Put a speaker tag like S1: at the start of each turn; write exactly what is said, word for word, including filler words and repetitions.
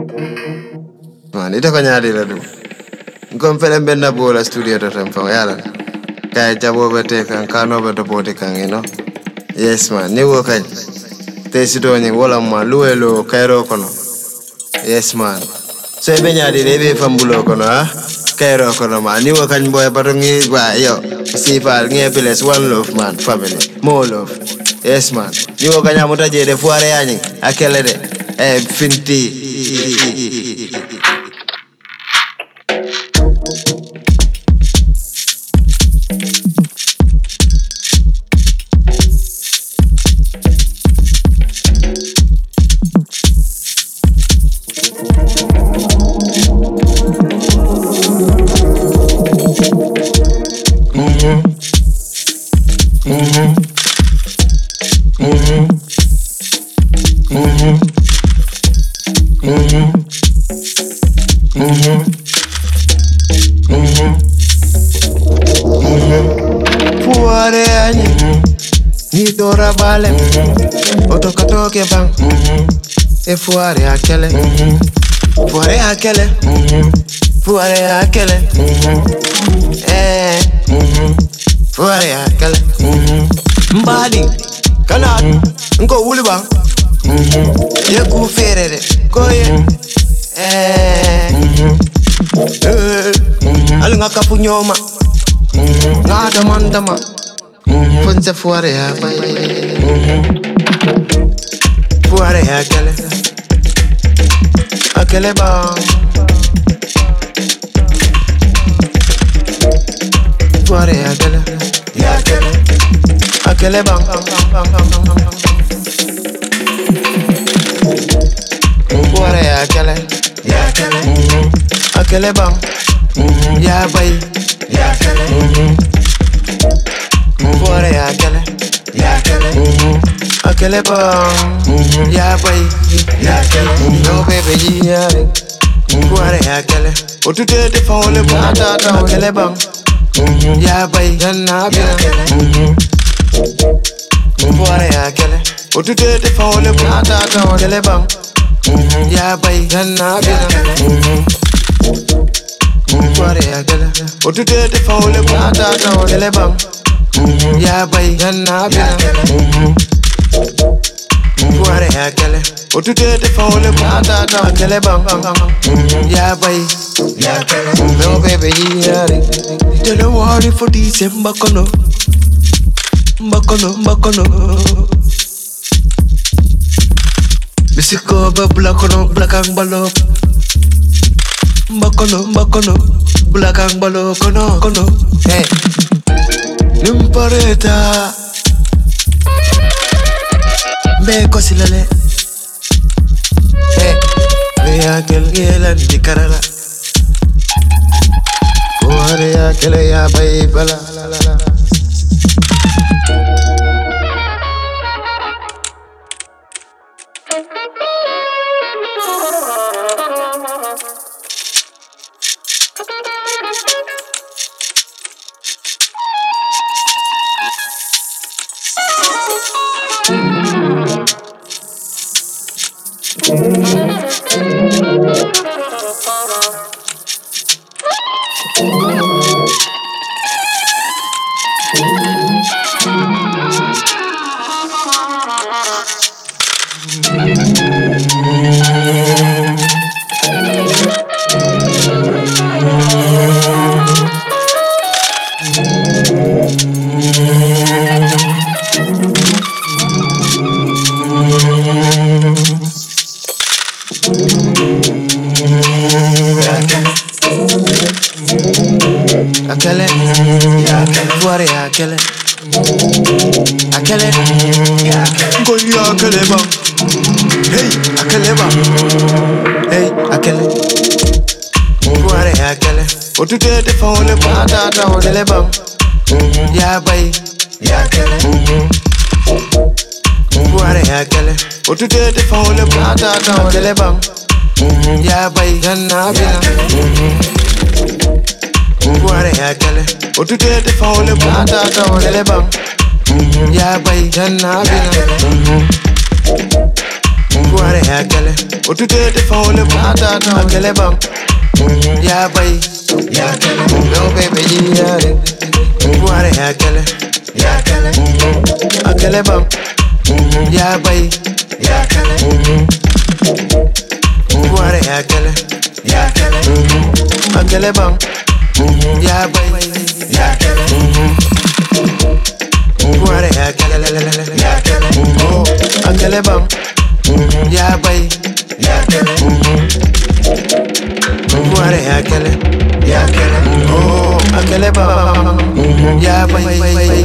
S1: Man, ito ko nyari la du. Ngom fele benda bola studio to tem fa yala. Kay jabo bete kan kano beto bote kan you know. Yes man, ni wo kay. Te sito ni wala ma luelo kairo kono. Yes man. So e be nyari de be fambulo kono ha. Kairo kono man. Ni wo kan boy batongi wa yo. Sifal nge bless one love man family. More love. Yes man. Ni wo kanya mutaje de fuare yani. Akele de. Eh finti. Vale, otoka toke bang, e fuare akele, fuare akele, fuare akele, eh, fuare akele. Mbadi, kana, nko wuli bang, ye ku fere de, koye, eh, eh, alinga kapu nyoma, ngada mandama. Funza fuare ya pai fuare ya kele akele ba fuare ya kele ya kele akele ba fuare ya kele ya kele akele ba ya pai ya kele fuare akele, yakele, akele bang, ya boy, yakele, no baby yare, fuare akele, otude de fawle bata ta akele bang, ya boy, yanna bina, fuare akele, otude de fawle bata ta akele bang, ya boy, yanna bina, fuare akele, otude de fawle bata ta akele bang. Ya bay yanna bina fuare akele otude de fawle bata ta akele bang ya bay ya kele no baby yare don't worry for December kono bakono bakono bisiko ba black kono black and balo bakono bakono black and balo kono kono hey Nimpareta Be kosilale Eh Be aquel gelan di karala Fuare aquel ya bay bala la la la Akele, ya akele, fuare akele, akele, ya akele, ya akele ba, hey akele ba, hey akele, fuare akele, otude de fawle bata ta akele ba, ya bay, ya akele, fuare akele, otude de fawle bata ta akele ba, ya bay yanna bina. Fuare akele, otude de fawle bata ta akele bang, ya bay yanna bina. Guare akele. Otute te faule mata akele bam. Ya bay. Ya akele. No baby yare. Guare akele. Ya akele. Akele bam. Ya bay. Ya akele. Guare akele. Ya akele. Akele bam. Ya bay. Ya akele. Guare akele. Ya akele. Oh, akele bam. Ya bay. Ya akele. Guare akele. Ya akele. Oh, akele bam. Ya bay.